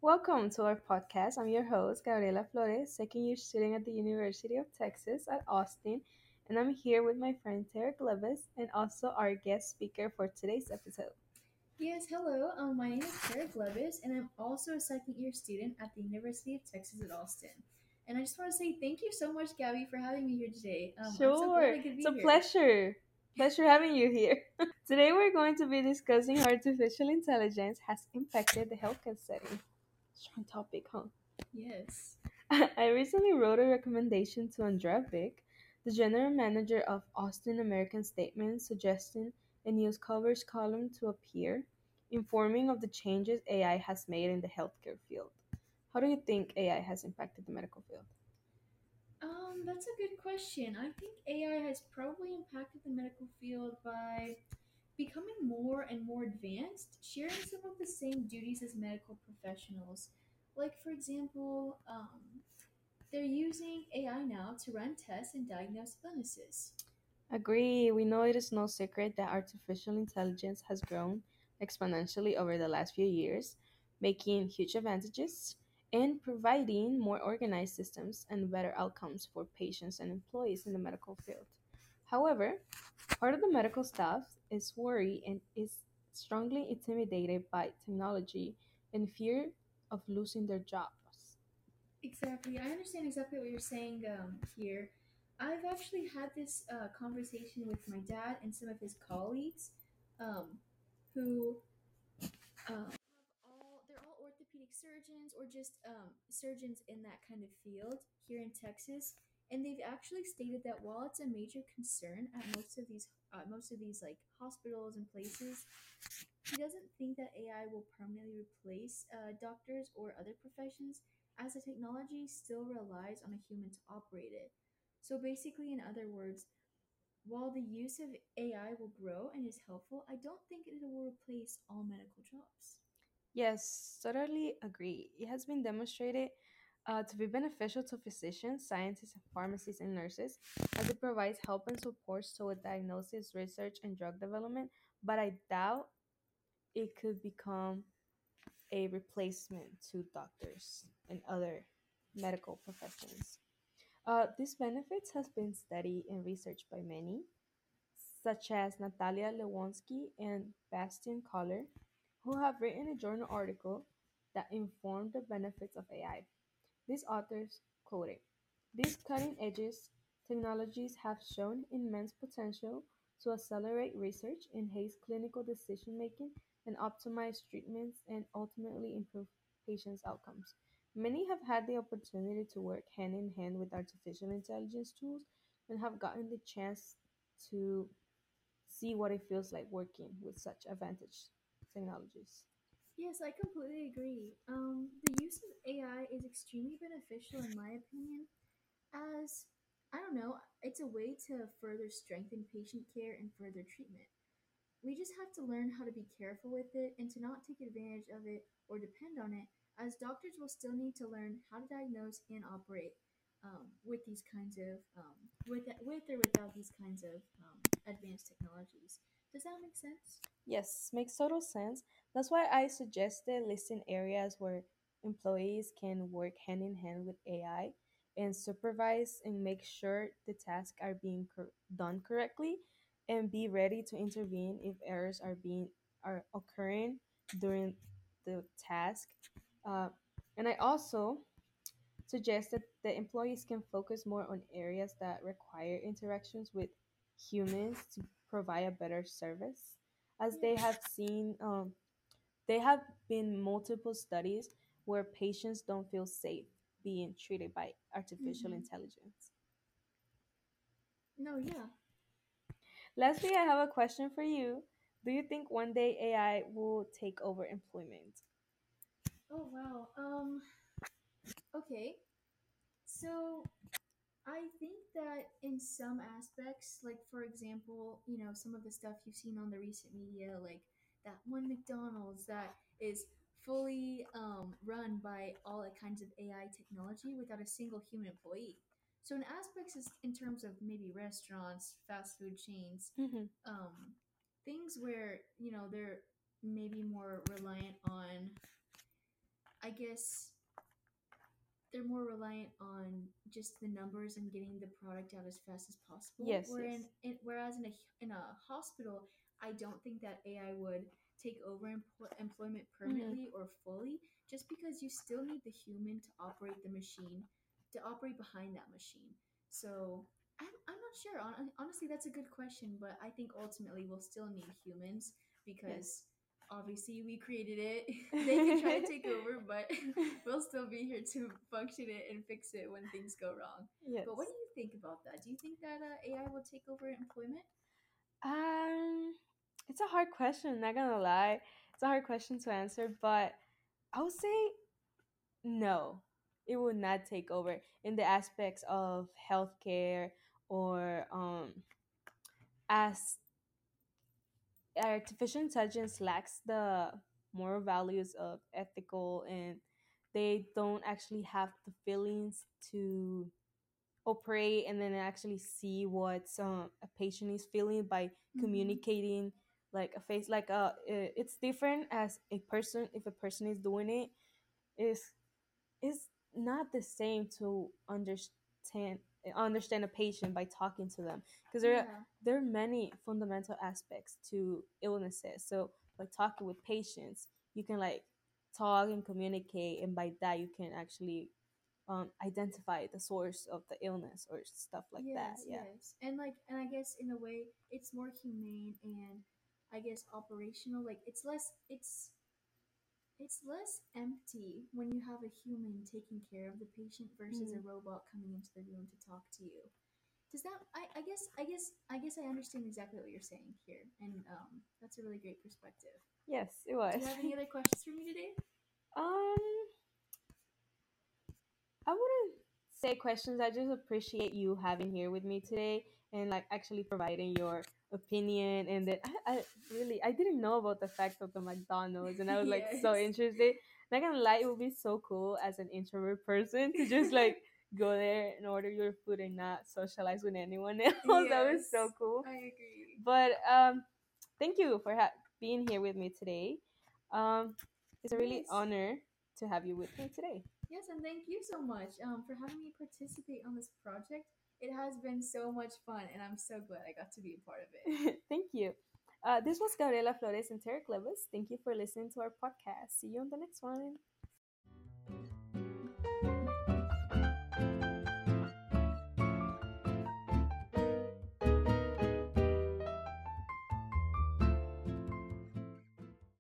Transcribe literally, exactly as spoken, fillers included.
Welcome to our podcast. I'm your host, Gabriela Flores, second year student at the University of Texas at Austin, and I'm here with my friend Tarek Levis and also our guest speaker for today's episode. Yes, hello. Um, my name is Tarek Levis, and I'm also a second year student at the University of Texas at Austin. And I just want to say thank you so much, Gabby, for having me here today. Um, I'm so glad Sure, I could it's be a here. pleasure. Pleasure having you here. Today we're going to be discussing how artificial intelligence has impacted the healthcare setting. Strong topic, huh? Yes. I recently wrote a recommendation to Andrea Vick, the general manager of Austin American Statement, suggesting a news coverage column to appear, informing of the changes A I has made in the healthcare field. How do you think A I has impacted the medical field? Um, that's a good question. I think A I has probably impacted the medical field by becoming more and more advanced, sharing some of the same duties as medical professionals. Like, for example, um, they're using A I now to run tests and diagnose illnesses. Agree. We know it is no secret that artificial intelligence has grown exponentially over the last few years, making huge advantages and providing more organized systems and better outcomes for patients and employees in the medical field. However, part of the medical staff is worried and is strongly intimidated by technology and fear of losing their jobs. Exactly. I understand exactly what you're saying um, here. I've actually had this uh, conversation with my dad and some of his colleagues um, who um, have all, they're all orthopedic surgeons or just um, surgeons in that kind of field here in Texas. And they've actually stated that while it's a major concern at most of these uh, most of these like hospitals and places, he doesn't think that A I will permanently replace uh, doctors or other professions, as the technology still relies on a human to operate it. So, basically, in other words, while the use of A I will grow and is helpful, I don't think it will replace all medical jobs. Yes, totally agree. It has been demonstrated uh, to be beneficial to physicians, scientists, and pharmacists and nurses as it provides help and support toward diagnosis, research, and drug development. But I doubt it could become a replacement to doctors and other medical professions. Uh, these benefits has been studied and researched by many, such as Natalia Lewonsky and Bastian Koller, who have written a journal article that informed the benefits of A I. These authors quoted, "These cutting edges technologies have shown immense potential to accelerate research, enhance clinical decision making, and optimize treatments and ultimately improve patients' outcomes. Many have had the opportunity to work hand in hand with artificial intelligence tools and have gotten the chance to see what it feels like working with such advanced technologies." Yes, I completely agree. Um, the use of A I is extremely beneficial, in my opinion, as I don't know, it's a way to further strengthen patient care and further treatment. We just have to learn how to be careful with it and to not take advantage of it or depend on it, as doctors will still need to learn how to diagnose and operate um, with these kinds of um, with with or without these kinds of um, advanced technologies. Does that make sense? Yes, makes total sense. That's why I suggested listing areas where employees can work hand in hand with A I and supervise and make sure the tasks are being cor- done correctly and be ready to intervene if errors are being are occurring during the task. Uh, and I also suggest that the employees can focus more on areas that require interactions with humans to provide a better service. As they Yeah. have seen, um, they have been multiple studies where patients don't feel safe being treated by artificial Mm-hmm. intelligence. No, yeah. Lastly, I have a question for you. Do you think one day A I will take over employment? Oh wow. Um. Okay. So I think that in some aspects, like for example, you know, some of the stuff you've seen on the recent media, like that one McDonald's that is fully um, run by all like kinds of A I technology without a single human employee. So in aspects, is in terms of maybe restaurants, fast food chains, Hmm. um, things where you know they're maybe more reliant on I guess they're more reliant on just the numbers and getting the product out as fast as possible. Yes, Where in, yes. in whereas in a in a hospital, I don't think that A I would take over empl- employment Hmm. permanently or fully, just because you still need the human to operate the machine, to operate behind that machine. So I'm, I'm not sure. Hon- Honestly, that's a good question, but I think ultimately we'll still need humans Yes. because obviously we created it. They can try to take over, but we'll still be here to function it and fix it when things go wrong. But what do Yes. you think about that? Do you think that uh, A I will take over employment? Um, it's a hard question, not gonna lie. It's a hard question to answer, but I would say no. It will not take over in the aspects of healthcare or um as artificial intelligence lacks the moral values of ethical, and they don't actually have the feelings to operate and then actually see what um, a patient is feeling by Mm-hmm. communicating like a face like a it's different as a person. If a person is doing it, is is not the same to understand understand a patient by talking to them, because there are, Yeah. there are many fundamental aspects to illnesses. So by talking with patients, you can like talk and communicate, and by that you can actually um, identify the source of the illness or stuff like that. Yes, Yeah. yes. And like and I guess in a way it's more humane and I guess operational. Like it's less it's it's less empty when you have a human taking care of the patient versus a Mm. robot coming into the room to talk to you. Does that I, I guess I guess I guess I understand exactly what you're saying here. And um that's a really great perspective. Yes, it Do was. you have any other questions for me today? um I wouldn't say questions. I just appreciate you having here with me today and like actually providing your opinion. And that I, I really I didn't know about the fact of the McDonald's, and I was like so Yes. interested. Not gonna lie, it would be so cool as an introvert person to just like go there and order your food and not socialize with anyone else. That was so Yes. cool. I agree. But um, thank you for ha- being here with me today. Um, it's a really Yes. honor to have you with me today. Yes, and thank you so much um, for having me participate on this project. It has been so much fun, and I'm so glad I got to be a part of it. Thank you. Uh, this was Gabriela Flores and Terry Clevis. Thank you for listening to our podcast. See you on the next one.